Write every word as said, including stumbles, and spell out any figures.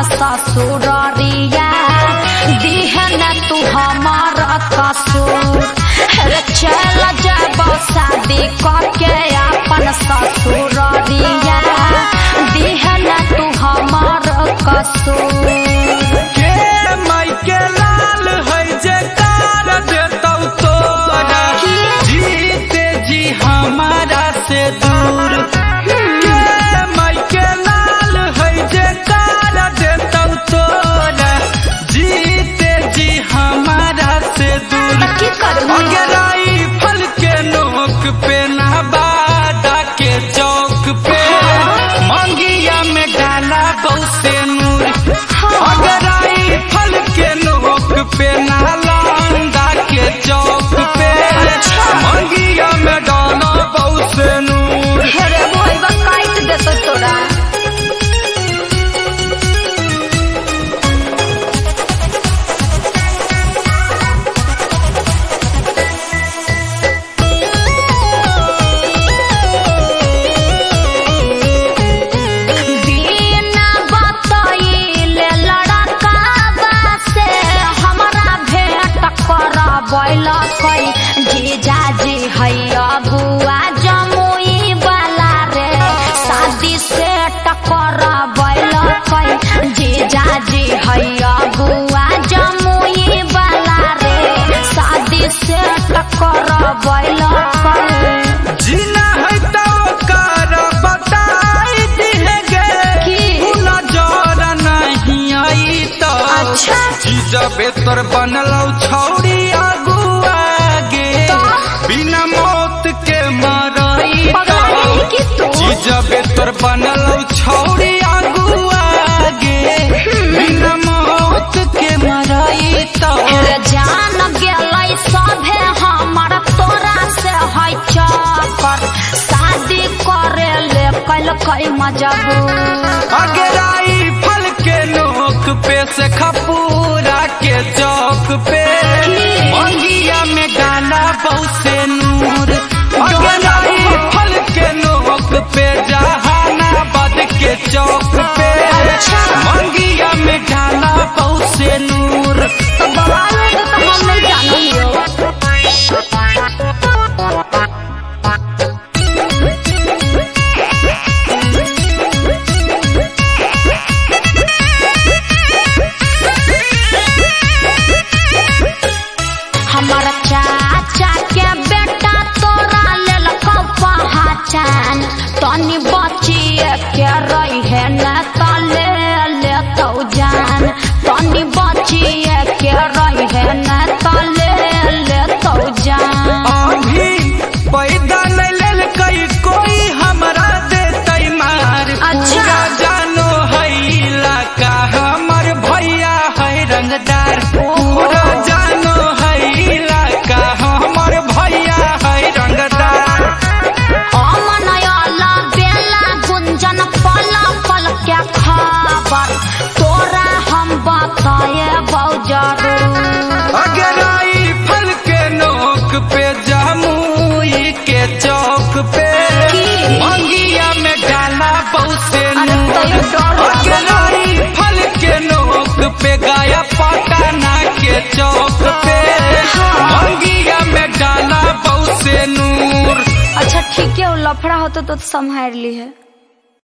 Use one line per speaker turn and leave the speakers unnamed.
ससुररिया दिहन तू हमार कसूर चल जब शादी करके अपन ससुररिया दिहन तू हमार कसूर
के माई के लाल है जे कार देतौ तोरा जीते जी हमारा से दूर के माई के लाल है जे कार देतौ तोरा जीते जी हमारा से दूर
की करूं
अगराई फल के नोक पे नहबादा के चौक पे मंगिया में डाला बहुते नूर अगराई फल के नोक पे नालंदा के चौक पे मंगिया में डाला बहुते नूर
हेरे भइबा काट देतो तोरा जीजाजी हैया बुआ जमुई वाला रे शादी से टकर बैल जीजाजी हैया बुआ जमुई वाला रे शादी से टकर बैल
जीना है तो कर बताई दिहेगे कि नजर नहीं आई तो
अच्छा
जीजा बेतर बनलौ छौड़ी अगुआ बिना मौत के मारई तो जीजा बेतर बनलौ छौड़ी अगुआ गे बिना मौत के मारई तो
जान गेलै सभे हमर तोरा से है चक्कर शादी करे ले कल कई मजबूर
अगराई फल के नोक पे से खपूरा के चौक पे मंगिया में डाला बहुते नूर अगराई फल के नोक पे जहानाबाद के चौक पे मंगिया में डाला बहुते नूर
तो बवाल है तो हम नहीं जानियो हमारा चाचा के बेटा तोरा लेल पहचान तनी बचिए के रही है न तले ले तो जान तनी बचिए के रही है न तले ले तो जान
अभी पैदा नहीं लेल कई कोई हमरा देतै मार पूरा जानो है इलाका हमर भैया है रंगदार पूरा जानो है इलाका हमर भैया है रंगदार
अमनयाला बेला गुंजन पल पल के खबर तोरा हम बताए बौजरू
अगराई फल के नोक पे जमुई के चौक पे मंगिया में डाला बहुते नूर अगराई फल के नोक पे गया पटना के चौक पे मंगिया में डाला बहुते नूर
अच्छा ठीक है वो लफड़ा होता तो संभाल ली है।